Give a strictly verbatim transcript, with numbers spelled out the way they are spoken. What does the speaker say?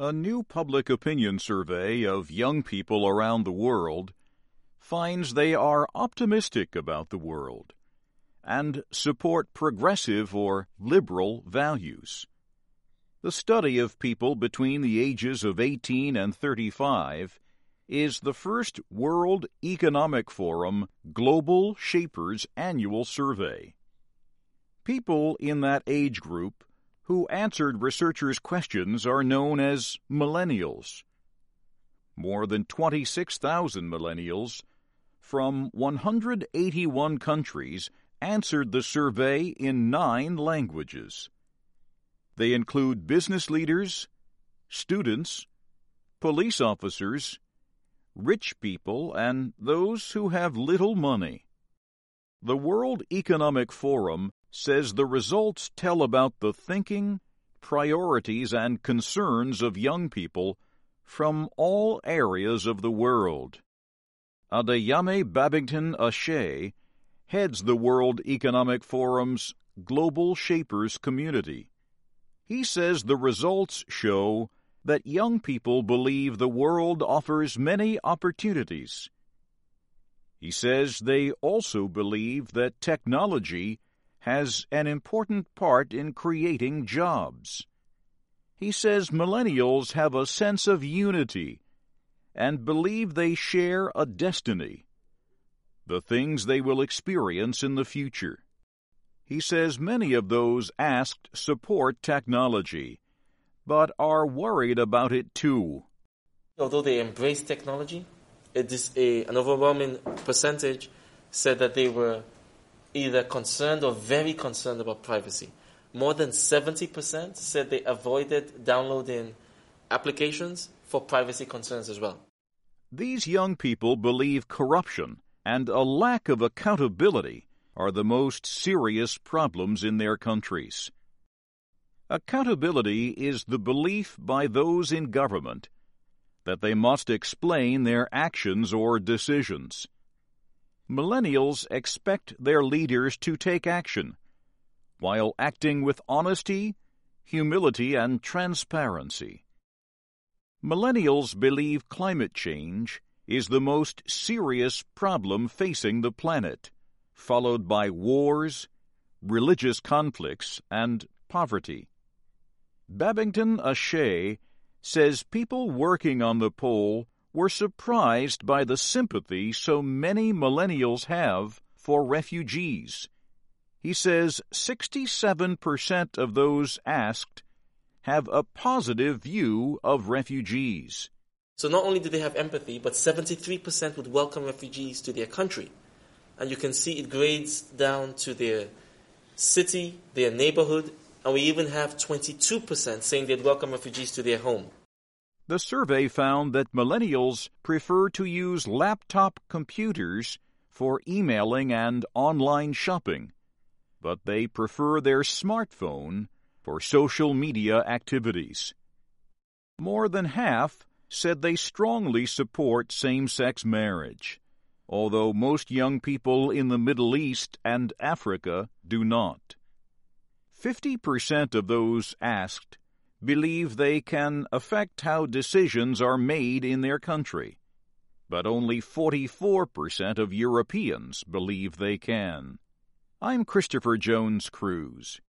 A new public opinion survey of young people around the world finds they are optimistic about the world and support progressive or liberal values. The study of people between the ages of eighteen and thirty-five is the first World Economic Forum Global Shapers Annual Survey. People in that age group who answered researchers' questions are known as millennials. More than twenty-six thousand millennials from one hundred eighty-one countries answered the survey in nine languages. They include business leaders, students, police officers, rich people, and those who have little money. The World Economic Forum says the results tell about the thinking, priorities, and concerns of young people from all areas of the world. Adeyemi Babington Ashe heads the World Economic Forum's Global Shapers community. He says the results show that young people believe the world offers many opportunities. He says they also believe that technology has an important part in creating jobs. He says millennials have a sense of unity and believe they share a destiny, the things they will experience in the future. He says many of those asked support technology, but are worried about it too. Although they embrace technology, it is a, an overwhelming percentage said that they were either concerned or very concerned about privacy. More than seventy percent said they avoided downloading applications for privacy concerns as well. These young people believe corruption and a lack of accountability are the most serious problems in their countries. Accountability is the belief by those in government that they must explain their actions or decisions. Millennials expect their leaders to take action while acting with honesty, humility, and transparency. Millennials believe climate change is the most serious problem facing the planet, followed by wars, religious conflicts, and poverty. Babington Ashe says people working on the poll were surprised by the sympathy so many millennials have for refugees. He says sixty-seven percent of those asked have a positive view of refugees. So not only do they have empathy, but seventy-three percent would welcome refugees to their country. And you can see it grades down to their city, their neighborhood, and we even have twenty-two percent saying they'd welcome refugees to their home. The survey found that millennials prefer to use laptop computers for emailing and online shopping, but they prefer their smartphone for social media activities. More than half said they strongly support same-sex marriage, although most young people in the Middle East and Africa do not. Fifty percent of those asked believe they can affect how decisions are made in their country, but only forty-four percent of Europeans believe they can. I'm Christopher Jones Cruz.